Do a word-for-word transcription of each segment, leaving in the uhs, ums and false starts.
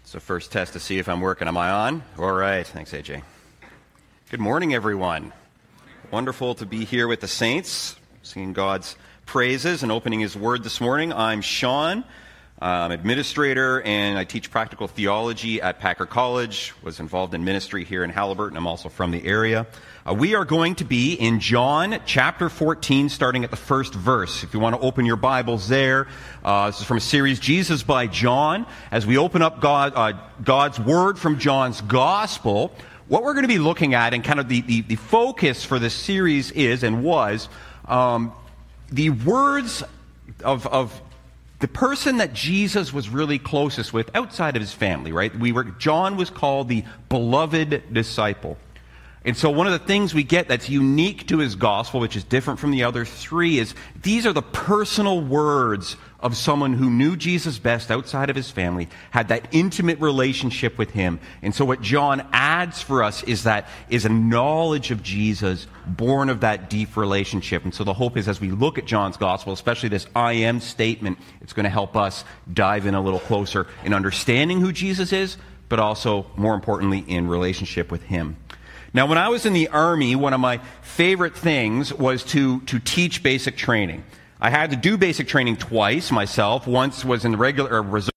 So first test to see if I'm working. Am I on? All right. Thanks, A J. Good morning, everyone. Wonderful to be here with the saints, singing God's praises and opening His Word this morning. I'm Sean. I'm administrator, and I teach practical theology at Packer College. Was involved in ministry here in Haliburton. I'm also from the area. Uh, we are going to be in John chapter fourteen, starting at the first verse. If you want to open your Bibles there, uh, this is from a series, Jesus by John. As we open up God, uh, God's Word from John's Gospel, what we're going to be looking at, and kind of the, the, the focus for this series is, and was, um, the words of, of the person that Jesus was really closest with outside of his family, right? We were, John was called the beloved disciple. And so one of the things we get that's unique to his gospel, which is different from the other three, is these are the personal words of someone who knew Jesus best outside of his family, had that intimate relationship with him. And so what John adds for us is that is a knowledge of Jesus born of that deep relationship. And so the hope is as we look at John's gospel, especially this I am statement, it's going to help us dive in a little closer in understanding who Jesus is, but also, more importantly, in relationship with him. Now, when I was in the Army, one of my favorite things was to, to teach basic training. I had to do basic training twice myself. Once was in the regular reserve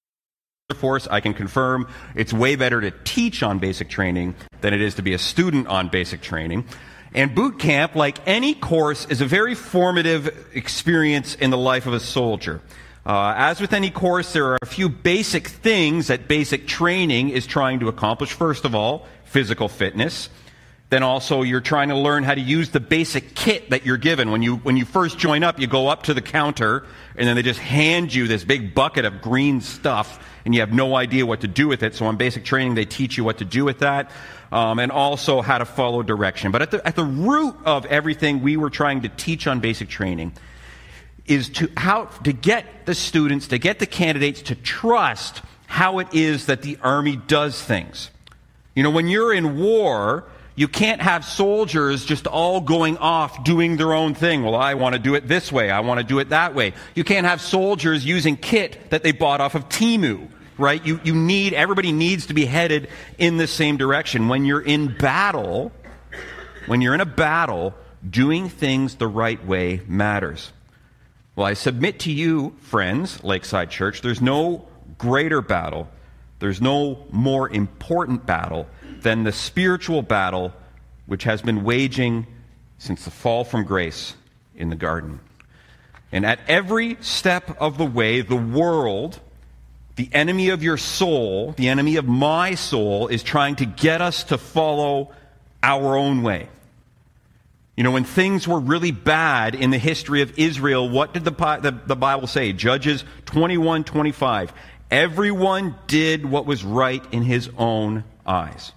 force. I can confirm it's way better to teach on basic training than it is to be a student on basic training. And boot camp, like any course, is a very formative experience in the life of a soldier. Uh, as with any course, there are a few basic things that basic training is trying to accomplish. First of all, physical fitness. Then also you're trying to learn how to use the basic kit that you're given. When you when you first join up, you go up to the counter, and then they just hand you this big bucket of green stuff, and you have no idea what to do with it. So on basic training, they teach you what to do with that, um, and also how to follow direction. But at the, at the root of everything we were trying to teach on basic training is to how to get the students, to get the candidates to trust how it is that the Army does things. You know, when you're in war, you can't have soldiers just all going off doing their own thing. Well, I want to do it this way. I want to do it that way. You can't have soldiers using kit that they bought off of Temu, right? You, you need, everybody needs to be headed in the same direction. When you're in battle, when you're in a battle, doing things the right way matters. Well, I submit to you, friends, Lakeside Church, there's no greater battle, there's no more important battle than the spiritual battle which has been waging since the fall from grace in the garden. And at every step of the way, the world, the enemy of your soul, the enemy of my soul, is trying to get us to follow our own way. You know, when things were really bad in the history of Israel, what did the, the, the Bible say? Judges twenty-one twenty-five. Everyone did what was right in his own eyes.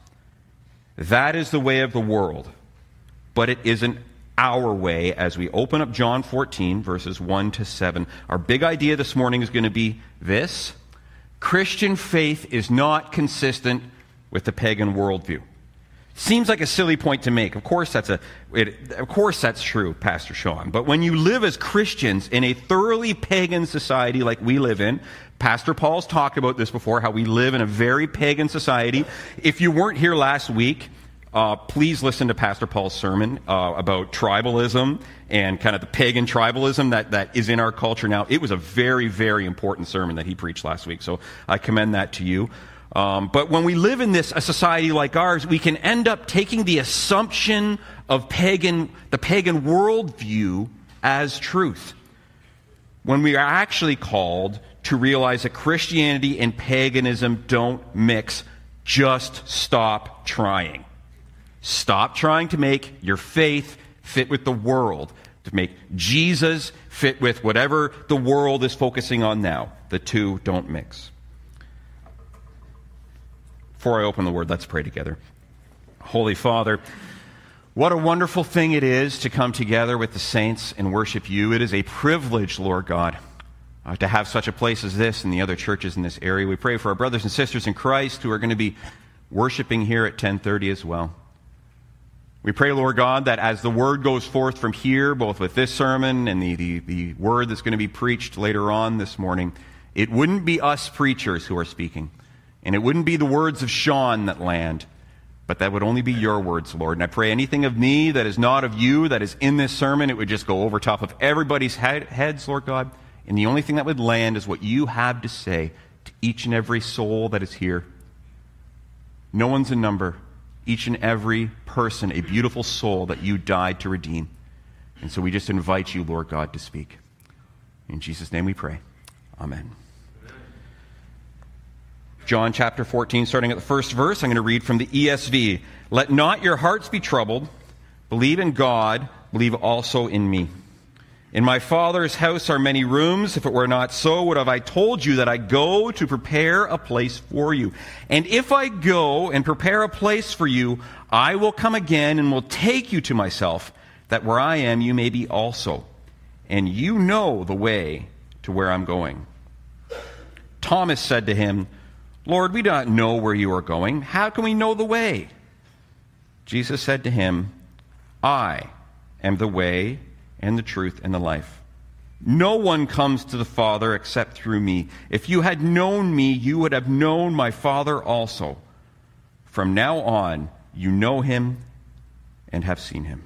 That is the way of the world, but it isn't our way. As we open up John fourteen, verses one to seven, our big idea this morning is going to be this: Christian faith is not consistent with the pagan worldview. Seems like a silly point to make. Of course that's a, it, of course that's true, Pastor Sean. But when you live as Christians in a thoroughly pagan society like we live in, Pastor Paul's talked about this before, how we live in a very pagan society. If you weren't here last week, uh, please listen to Pastor Paul's sermon uh, about tribalism and kind of the pagan tribalism that, that is in our culture now. It was a very, very important sermon that he preached last week, so I commend that to you. Um, but when we live in this a society like ours, we can end up taking the assumption of pagan, the pagan worldview as truth, when we are actually called to realize that Christianity and paganism don't mix. Just stop trying. Stop trying to make your faith fit with the world, to make Jesus fit with whatever the world is focusing on now. The two don't mix. Before I open the Word, let's pray together. Holy Father, what a wonderful thing it is to come together with the saints and worship you. It is a privilege, Lord God, uh, to have such a place as this and the other churches in this area. We pray for our brothers and sisters in Christ who are going to be worshiping here at ten thirty as well. We pray, Lord God, that as the Word goes forth from here, both with this sermon and the, the, the Word that's going to be preached later on this morning, it wouldn't be us preachers who are speaking. And it wouldn't be the words of Sean that land, but that would only be your words, Lord. And I pray anything of me that is not of you, that is in this sermon, it would just go over top of everybody's head, heads, Lord God. And the only thing that would land is what you have to say to each and every soul that is here. No one's a number. Each and every person, a beautiful soul that you died to redeem. And so we just invite you, Lord God, to speak. In Jesus' name we pray. Amen. John chapter fourteen, starting at the first verse, I'm going to read from the E S V. Let not your hearts be troubled. Believe in God. Believe also in me. In my Father's house are many rooms. If it were not so, would have I told you that I go to prepare a place for you. And if I go and prepare a place for you, I will come again and will take you to myself, that where I am you may be also. And you know the way to where I'm going. Thomas said to him, Lord, we do not know where you are going. How can we know the way? Jesus said to him, I am the way and the truth and the life. No one comes to the Father except through me. If you had known me, you would have known my Father also. From now on, you know him and have seen him.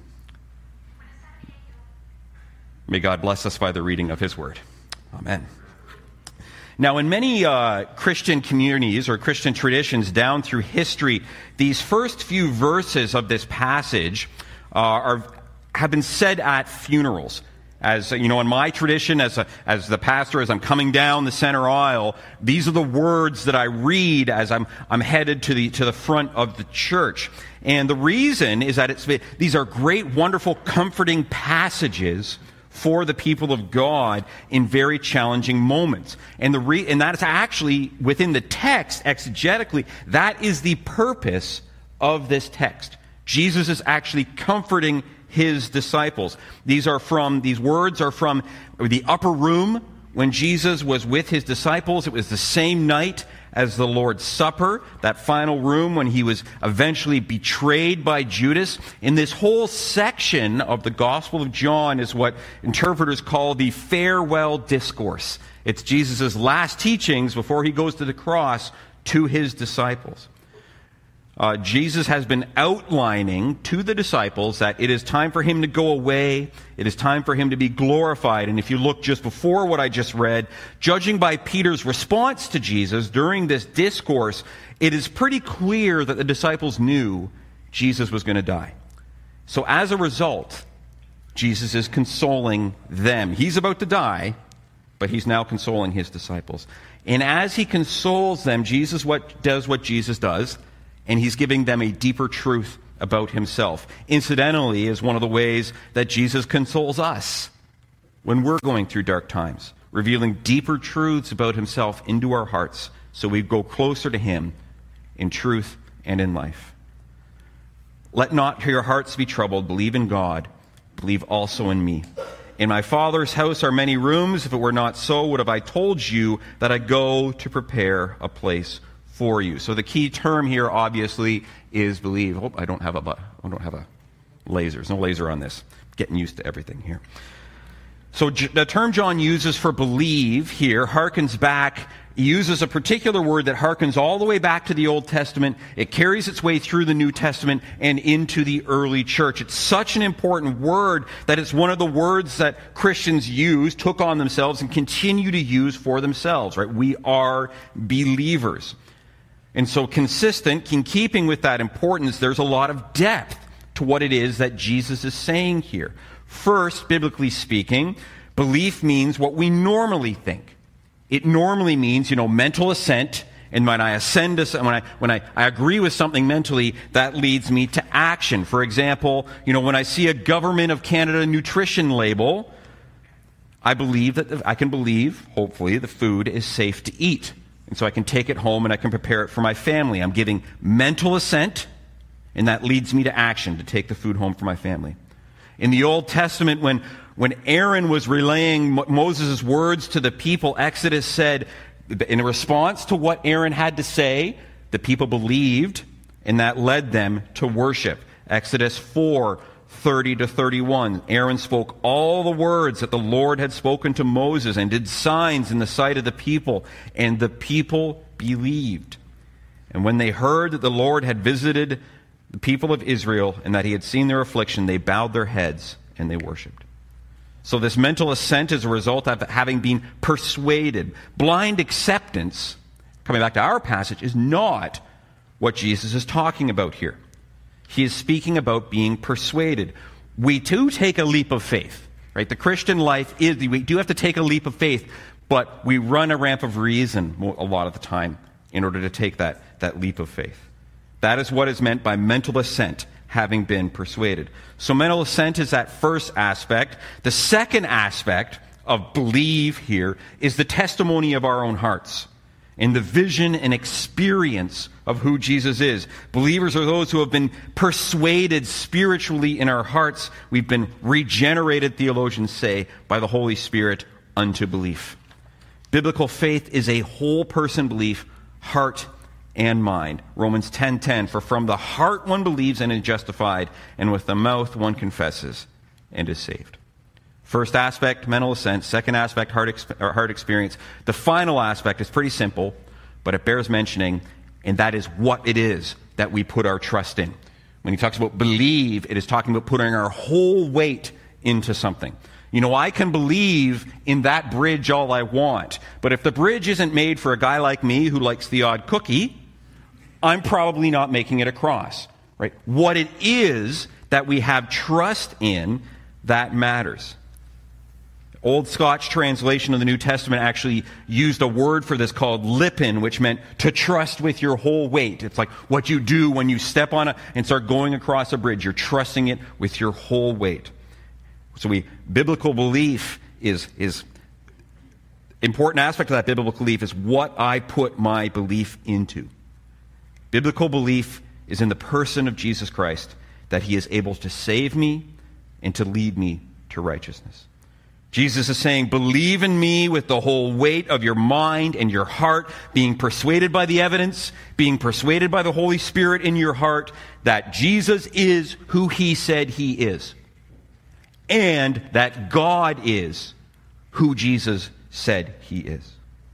May God bless us by the reading of his word. Amen. Now, in many uh, Christian communities or Christian traditions down through history, these first few verses of this passage uh, are have been said at funerals. As you know, in my tradition, as a, as the pastor, as I'm coming down the center aisle, these are the words that I read as I'm I'm headed to the to the front of the church. And the reason is that it's these are great, wonderful, comforting passages for the people of God in very challenging moments. And the re- and that is actually, within the text, exegetically, that is the purpose of this text. Jesus is actually comforting his disciples. These are from, these words are from the upper room when Jesus was with his disciples. It was the same night as the Lord's Supper, that final room when he was eventually betrayed by Judas. In this whole section of the Gospel of John is what interpreters call the farewell discourse. It's Jesus' last teachings before he goes to the cross to his disciples. Uh, Jesus has been outlining to the disciples that it is time for him to go away. It is time for him to be glorified. And if you look just before what I just read, judging by Peter's response to Jesus during this discourse, it is pretty clear that the disciples knew Jesus was going to die. So as a result, Jesus is consoling them. He's about to die, but he's now consoling his disciples. And as he consoles them, Jesus what does what Jesus does. And he's giving them a deeper truth about himself. Incidentally, is one of the ways that Jesus consoles us when we're going through dark times, revealing deeper truths about himself into our hearts so we go closer to him in truth and in life. Let not your hearts be troubled. Believe in God. Believe also in me. In my Father's house are many rooms. If it were not so, would have I told you that I go to prepare a place for you. So the key term here, obviously, is believe. Oh, I don't have a I don't have a laser. There's no laser on this. Getting used to everything here. So the term John uses for believe here harkens back. He uses a particular word that harkens all the way back to the Old Testament. It carries its way through the New Testament and into the early church. It's such an important word that it's one of the words that Christians use, took on themselves, and continue to use for themselves. Right? We are believers. And so consistent, in keeping with that importance, there's a lot of depth to what it is that Jesus is saying here. First, biblically speaking, belief means what we normally think. It normally means, you know, mental assent. And when I ascend to, when I when I, I agree with something mentally, that leads me to action. For example, you know, when I see a Government of Canada nutrition label, I believe that the, I can believe, hopefully, the food is safe to eat. And so I can take it home and I can prepare it for my family. I'm giving mental assent, and that leads me to action, to take the food home for my family. In the Old Testament, when, when Aaron was relaying Moses' words to the people, Exodus said, in response to what Aaron had to say, the people believed, and that led them to worship. Exodus four, thirty to thirty-one. Aaron spoke all the words that the Lord had spoken to Moses and did signs in the sight of the people, and the people believed. And when they heard that the Lord had visited the people of Israel and that he had seen their affliction, they bowed their heads and they worshipped. So this mental assent is a result of having been persuaded. Blind acceptance, coming back to our passage, is not what Jesus is talking about here. He is speaking about being persuaded. We too take a leap of faith, right? The Christian life is, we do have to take a leap of faith, but we run a ramp of reason a lot of the time in order to take that, that leap of faith. That is what is meant by mental assent, having been persuaded. So mental assent is that first aspect. The second aspect of believe here is the testimony of our own hearts and the vision and experience of who Jesus is. Believers are those who have been persuaded spiritually in our hearts. We've been regenerated, theologians say, by the Holy Spirit unto belief. Biblical faith is a whole person belief, heart and mind. Romans ten ten, for from the heart one believes and is justified, and with the mouth one confesses and is saved. First aspect, mental assent. Second aspect, heart, exp- or heart experience. The final aspect is pretty simple, but it bears mentioning, and that is what it is that we put our trust in. When he talks about believe, it is talking about putting our whole weight into something. You know, I can believe in that bridge all I want, but if the bridge isn't made for a guy like me who likes the odd cookie, I'm probably not making it across, right? What it is that we have trust in, that matters. Old Scotch translation of the New Testament actually used a word for this called lippen, which meant to trust with your whole weight. It's like what you do when you step on it and start going across a bridge. You're trusting it with your whole weight. So we, biblical belief is, is important aspect of that biblical belief is what I put my belief into. Biblical belief is in the person of Jesus Christ, that he is able to save me and to lead me to righteousness. Jesus is saying, believe in me with the whole weight of your mind and your heart, being persuaded by the evidence, being persuaded by the Holy Spirit in your heart that Jesus is who he said he is, and that God is who Jesus said he is,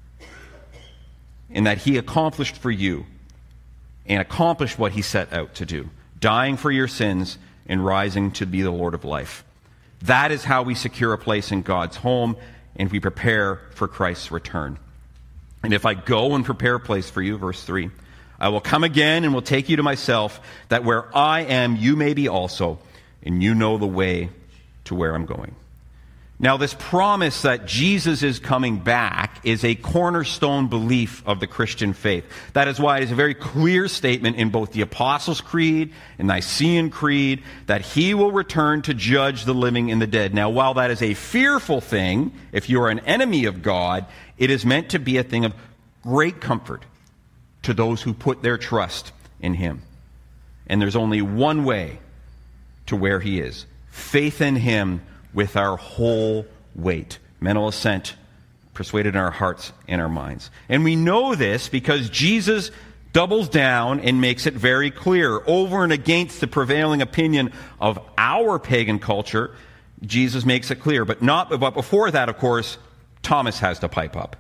and that he accomplished for you and accomplished what he set out to do, dying for your sins and rising to be the Lord of life. That is how we secure a place in God's home, and we prepare for Christ's return. And if I go and prepare a place for you, verse three, I will come again and will take you to myself, that where I am, you may be also, and you know the way to where I'm going. Now, this promise that Jesus is coming back is a cornerstone belief of the Christian faith. That is why it is a very clear statement in both the Apostles' Creed and Nicene Creed that he will return to judge the living and the dead. Now, while that is a fearful thing, if you are an enemy of God, it is meant to be a thing of great comfort to those who put their trust in him. And there's only one way to where he is: faith in him with our whole weight. Mental assent, persuaded in our hearts and our minds. And we know this because Jesus doubles down and makes it very clear. Over and against the prevailing opinion of our pagan culture, Jesus makes it clear. But not. But before that, of course, Thomas has to pipe up.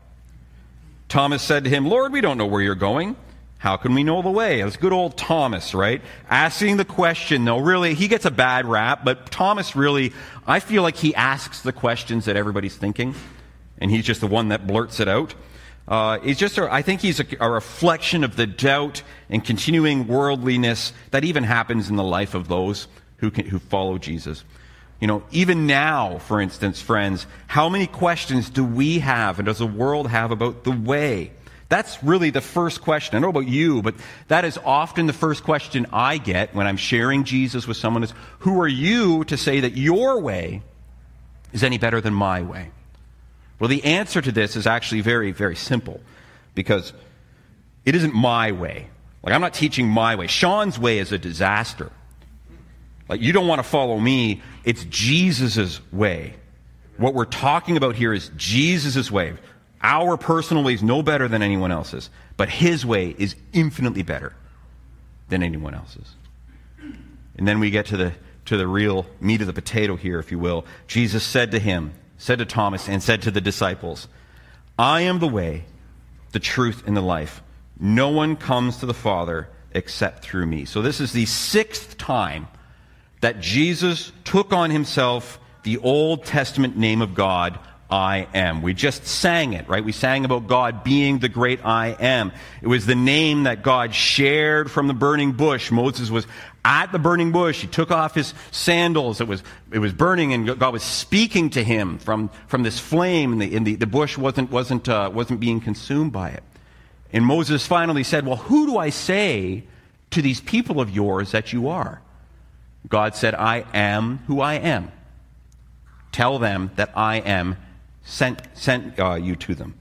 Thomas said to him, "Lord, we don't know where you're going. How can we know the way?" It's good old Thomas, right? Asking the question, though, really, he gets a bad rap, but Thomas really, I feel like he asks the questions that everybody's thinking, and he's just the one that blurts it out. Uh, he's just, a, I think he's a, a reflection of the doubt and continuing worldliness that even happens in the life of those who can, who follow Jesus. You know, even now, for instance, friends, how many questions do we have and does the world have about the way? That's really the first question. I don't know about you, but that is often the first question I get when I'm sharing Jesus with someone is, who are you to say that your way is any better than my way? Well, the answer to this is actually very, very simple, because it isn't my way. Like, I'm not teaching my way. Sean's way is a disaster. Like, you don't want to follow me. It's Jesus' way. What we're talking about here is Jesus' way. Our personal way is no better than anyone else's, but his way is infinitely better than anyone else's. And then we get to the to the real meat of the potato here, if you will. Jesus said to him, said to Thomas, and said to the disciples, "I am the way, the truth, and the life. no one comes to the Father except through me. So this is the sixth time that Jesus took on himself the Old Testament name of God, I am. We just sang it, right? We sang about God being the great I am. It was the name that God shared from the burning bush. Moses was at the burning bush. He took off his sandals. It was it was burning, and God was speaking to him from, from this flame, and the, and the, the bush wasn't wasn't uh, wasn't being consumed by it. And Moses finally said, "Well, who do I say to these people of yours that you are?" God said, "I am who I am. Tell them that I am sent sent uh, you to them."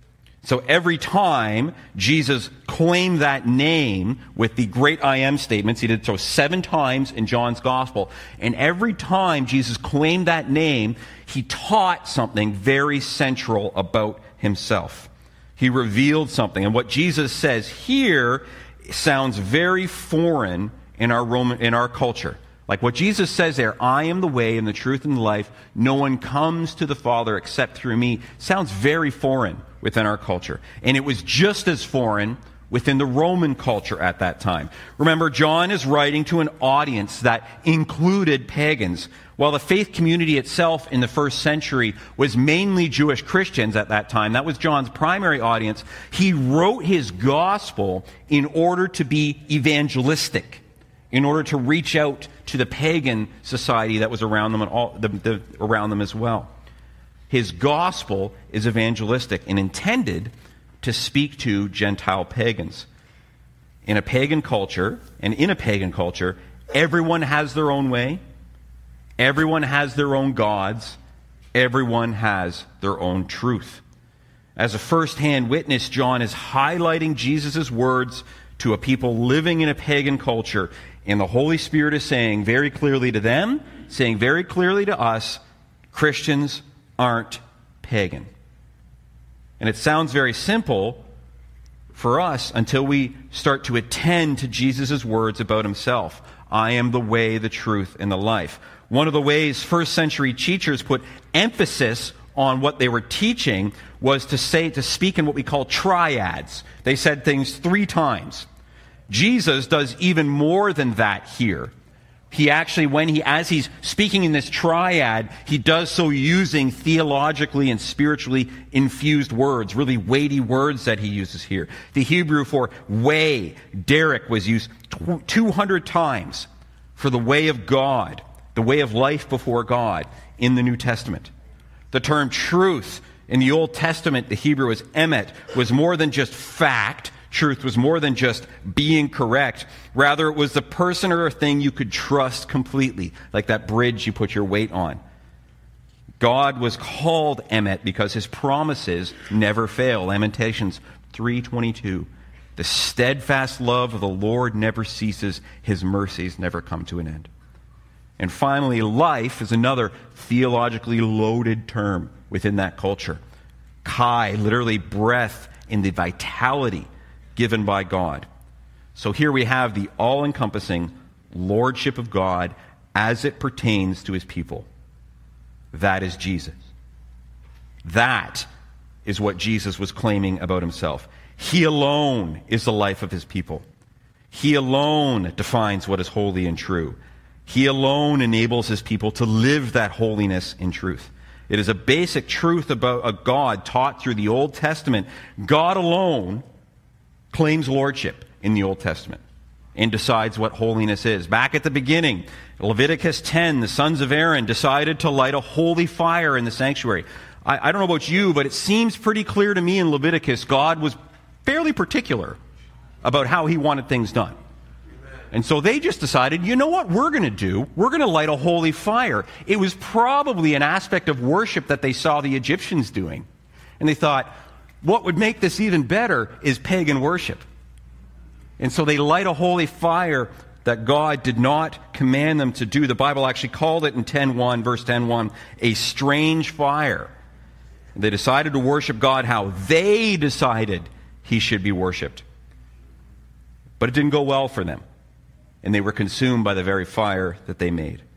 So every time Jesus claimed that name with the great I am statements, he did so seven times in John's gospel, and every time Jesus claimed that name, he taught something very central about himself. He revealed something, and what Jesus says here sounds very foreign in our Roman in our culture. Like what Jesus says there, I am the way and the truth and the life. No one comes to the Father except through me. Sounds very foreign within our culture. And it was just as foreign within the Roman culture at that time. Remember, John is writing to an audience that included pagans. While the faith community itself in the first century was mainly Jewish Christians at that time, that was John's primary audience, he wrote his gospel in order to be evangelistic, in order to reach out to the pagan society that was around them and all the, the, around them as well. His gospel is evangelistic and intended to speak to Gentile pagans. In a pagan culture, and in a pagan culture, everyone has their own way, everyone has their own gods, everyone has their own truth. As a first-hand witness, John is highlighting Jesus' words to a people living in a pagan culture. And the Holy Spirit is saying very clearly to them, saying very clearly to us, Christians aren't pagan. And it sounds very simple for us until we start to attend to Jesus' words about himself. I am the way, the truth, and the life. One of the ways first century teachers put emphasis on what they were teaching was to say, to speak in what we call triads. They said things three times. Jesus does even more than that here. He actually, when he, as he's speaking in this triad, he does so using theologically and spiritually infused words, really weighty words that he uses here. The Hebrew for way, derek, was used two hundred times for the way of God, the way of life before God in the New Testament. The term truth in the Old Testament, the Hebrew is emet, was more than just fact. Truth was more than just being correct. Rather, it was the person or a thing you could trust completely, like that bridge you put your weight on. God was called emet because his promises never fail. Lamentations three twenty-two. The steadfast love of the Lord never ceases. His mercies never come to an end. And finally, life is another theologically loaded term within that culture. Kai, literally breath in the vitality given by God. So here we have the all-encompassing lordship of God as it pertains to his people. That is Jesus. That is what Jesus was claiming about himself. He alone is the life of his people. He alone defines what is holy and true. He alone enables his people to live that holiness in truth. It is a basic truth about a God taught through the Old Testament. God alone claims lordship in the Old Testament and decides what holiness is. Back at the beginning, Leviticus ten, the sons of Aaron decided to light a holy fire in the sanctuary. I, I don't know about you, but it seems pretty clear to me in Leviticus, God was fairly particular about how he wanted things done. And so they just decided, you know what we're going to do? We're going to light a holy fire. It was probably an aspect of worship that they saw the Egyptians doing. And they thought, what would make this even better is pagan worship. And so they light a holy fire that God did not command them to do. The Bible actually called it in ten one, verse ten one, a strange fire. And they decided to worship God how they decided he should be worshipped. But it didn't go well for them. And they were consumed by the very fire that they made.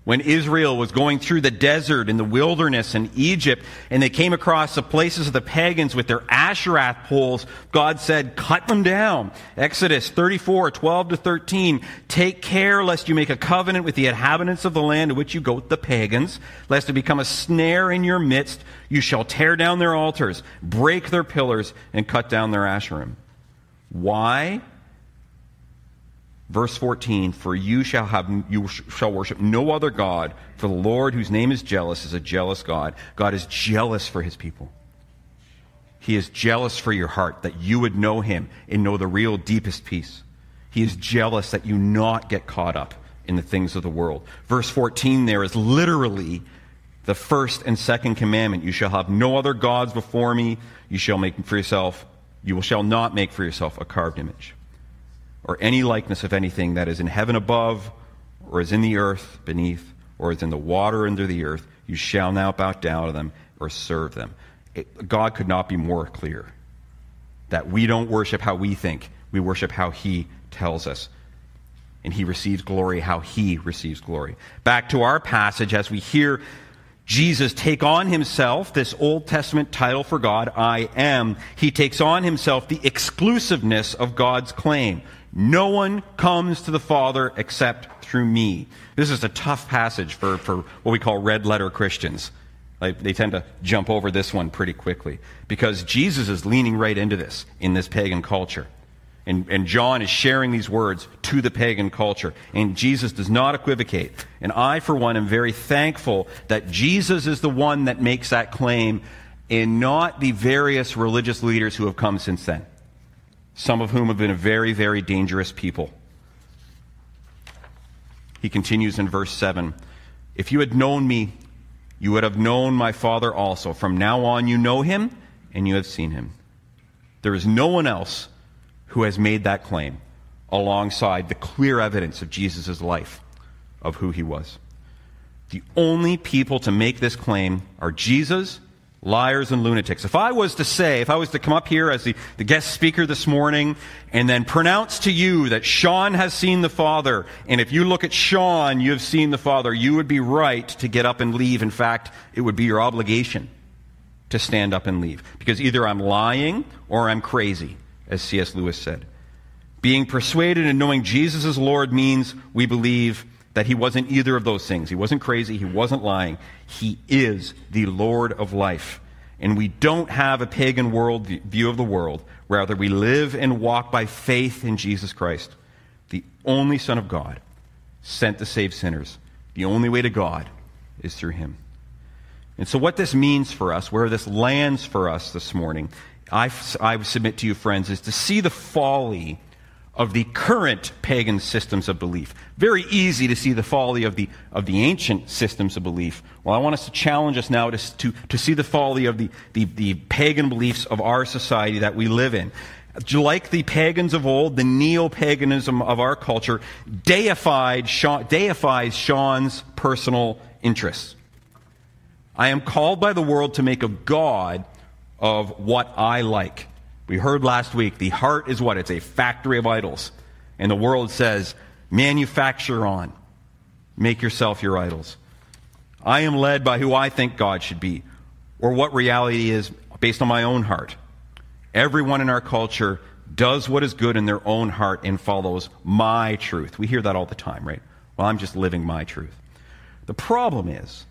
When Israel was going through the desert and the wilderness in Egypt, and they came across the places of the pagans with their Asherah poles, God said, cut them down. Exodus thirty-four, twelve to thirteen, take care lest you make a covenant with the inhabitants of the land to which you go, the pagans, lest it become a snare in your midst. You shall tear down their altars, break their pillars, and cut down their Asherim. Why? Verse fourteen, for you shall have you shall worship no other God, for the Lord, whose name is jealous, is a jealous God. God is jealous for his people. He is jealous for your heart, that you would know him and know the real deepest peace. He is jealous that you not get caught up in the things of the world. Verse fourteen there is literally the first and second commandment. You shall have no other gods before me. You shall make for yourself, you shall not make for yourself a carved image, or any likeness of anything that is in heaven above, or is in the earth beneath, or is in the water under the earth. You shall not bow down to them or serve them. It, God could not be more clear that we don't worship how we think. We worship how he tells us. And he receives glory how he receives glory. Back to our passage, as we hear Jesus take on himself this Old Testament title for God, I am. He takes on himself the exclusiveness of God's claim. No one comes to the Father except through me. This is a tough passage for, for what we call red letter Christians. Like, they tend to jump over this one pretty quickly because Jesus is leaning right into this in this pagan culture. And, and John is sharing these words to the pagan culture. And Jesus does not equivocate. And I, for one, am very thankful that Jesus is the one that makes that claim and not the various religious leaders who have come since then, some of whom have been a very, very dangerous people. He continues in verse seven, if you had known me, you would have known my Father also. From now on you know him, and you have seen him. There is no one else who has made that claim alongside the clear evidence of Jesus' life, of who he was. The only people to make this claim are Jesus, liars, and lunatics. If I was to say, if I was to come up here as the, the guest speaker this morning and then pronounce to you that Sean has seen the Father, and if you look at Sean, you have seen the Father, you would be right to get up and leave. In fact, it would be your obligation to stand up and leave. Because either I'm lying or I'm crazy, as C S Lewis said. Being persuaded and knowing Jesus is Lord means we believe that he wasn't either of those things. He wasn't crazy. He wasn't lying. He is the Lord of life. And we don't have a pagan world view of the world. Rather, we live and walk by faith in Jesus Christ, the only Son of God, sent to save sinners. The only way to God is through him. And so what this means for us, where this lands for us this morning, I, I submit to you, friends, is to see the folly of the current pagan systems of belief. Very easy to see the folly of the of the ancient systems of belief. Well, I want us to challenge us now to, to, to see the folly of the, the, the pagan beliefs of our society that we live in. Like the pagans of old, the neo-paganism of our culture deified Sean, deifies Sean's personal interests. I am called by the world to make a God of what I like. We heard last week, the heart is what? It's a factory of idols. And the world says, manufacture on. Make yourself your idols. I am led by who I think God should be, or what reality is based on my own heart. Everyone in our culture does what is good in their own heart and follows my truth. We hear that all the time, right? Well, I'm just living my truth. The problem is,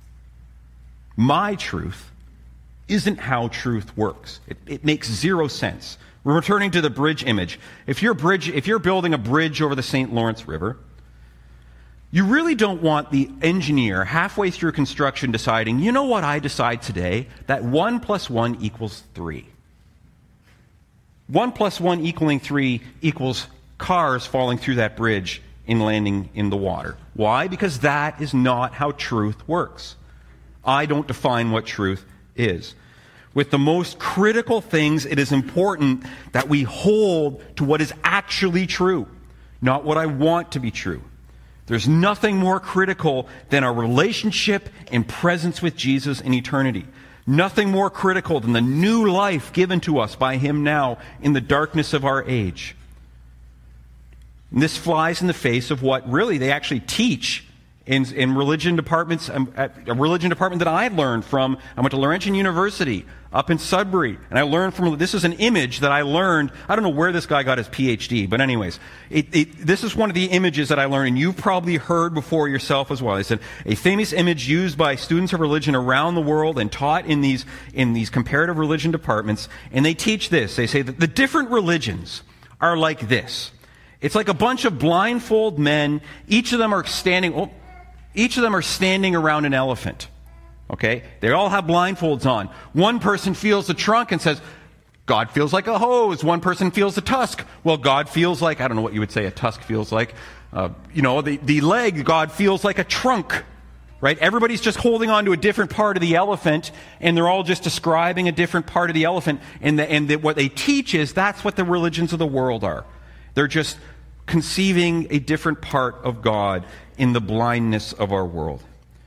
my truth isn't how truth works. It, it makes zero sense. We're returning to the bridge image. If you're bridge, if you're building a bridge over the Saint Lawrence River, you really don't want the engineer halfway through construction deciding, you know what I decide today? That one plus one equals three. One plus one equaling three equals cars falling through that bridge and landing in the water. Why? Because that is not how truth works. I don't define what truth is. With the most critical things, it is important that we hold to what is actually true, not what I want to be true. There's nothing more critical than our relationship and presence with Jesus in eternity. Nothing more critical than the new life given to us by him now in the darkness of our age. And this flies in the face of what really they actually teach in, in religion departments, um, at a religion department that I learned from. I went to Laurentian University up in Sudbury, and I learned from, this is an image that I learned. I don't know where this guy got his P H D, but anyways, it, it, this is one of the images that I learned, and you've probably heard before yourself as well. They said, a famous image used by students of religion around the world and taught in these, in these comparative religion departments, and they teach this. They say that the different religions are like this. It's like a bunch of blindfold men. Each of them are standing, oh, each of them are standing around an elephant. Okay? They all have blindfolds on. One person feels the trunk and says, God feels like a hose. One person feels the tusk. Well, God feels like, I don't know what you would say a tusk feels like. Uh, you know, the, the leg, God feels like a trunk. Right? Everybody's just holding on to a different part of the elephant, and they're all just describing a different part of the elephant. And, the, and the, what they teach is that's what the religions of the world are. They're just conceiving a different part of God in the blindness of our world.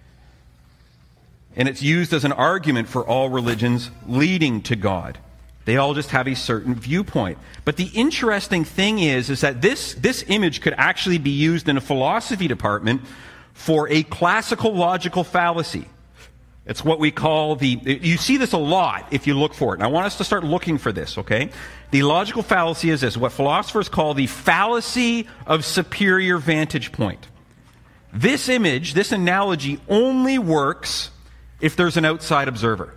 And it's used as an argument for all religions leading to God. They all just have a certain viewpoint. But the interesting thing is, is that this, this image could actually be used in a philosophy department for a classical logical fallacy. It's what we call the, you see this a lot if you look for it. And I want us to start looking for this, okay? The logical fallacy is this, what philosophers call the fallacy of superior vantage point. This image, this analogy only works if there's an outside observer.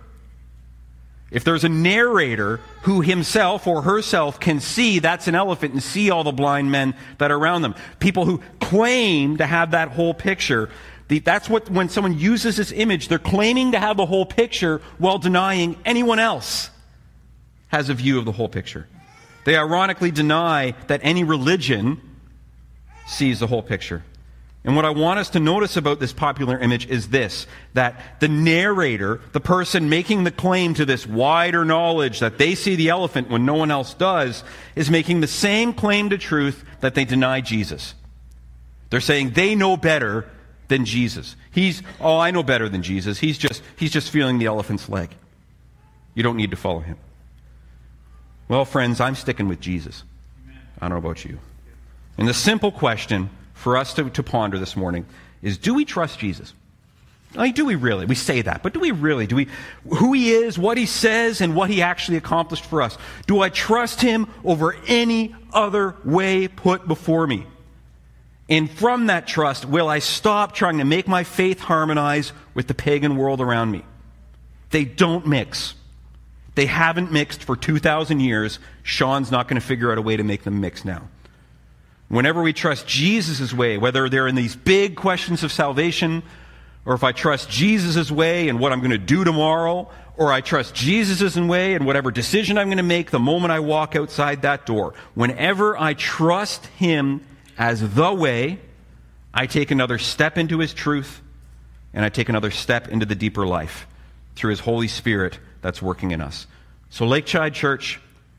If there's a narrator who himself or herself can see that's an elephant and see all the blind men that are around them. People who claim to have that whole picture. The, that's what, when someone uses this image, they're claiming to have the whole picture while denying anyone else has a view of the whole picture. They ironically deny that any religion sees the whole picture. And what I want us to notice about this popular image is this, that the narrator, the person making the claim to this wider knowledge that they see the elephant when no one else does, is making the same claim to truth that they deny Jesus. They're saying they know better than Jesus. He's, oh, I know better than Jesus. He's just, he's just feeling the elephant's leg. You don't need to follow him. Well, friends, I'm sticking with Jesus. I don't know about you. And the simple question for us to, to ponder this morning is, do we trust Jesus? I mean, do we really? We say that, but do we really? Do we, who he is, what he says, and what he actually accomplished for us? Do I trust him over any other way put before me? And from that trust, will I stop trying to make my faith harmonize with the pagan world around me? They don't mix. They haven't mixed for two thousand years. Sean's not going to figure out a way to make them mix now. Whenever we trust Jesus' way, whether they're in these big questions of salvation, or if I trust Jesus' way and what I'm going to do tomorrow, or I trust Jesus' way and whatever decision I'm going to make the moment I walk outside that door, whenever I trust him as the way, I take another step into his truth, and I take another step into the deeper life through his Holy Spirit that's working in us. So Lakeside Church,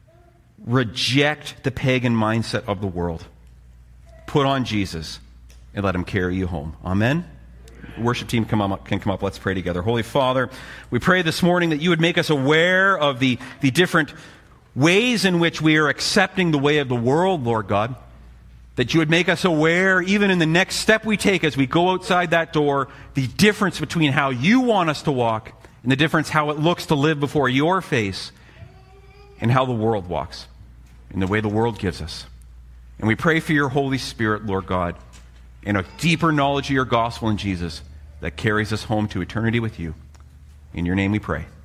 reject the pagan mindset of the world. Put on Jesus and let him carry you home. Amen? Worship team come up, can come up. Let's pray together. Holy Father, we pray this morning that you would make us aware of the, the different ways in which we are accepting the way of the world, Lord God. That you would make us aware, even in the next step we take as we go outside that door, the difference between how you want us to walk and the difference how it looks to live before your face and how the world walks and the way the world gives us. And we pray for your Holy Spirit, Lord God, and a deeper knowledge of your gospel in Jesus that carries us home to eternity with you. In your name we pray.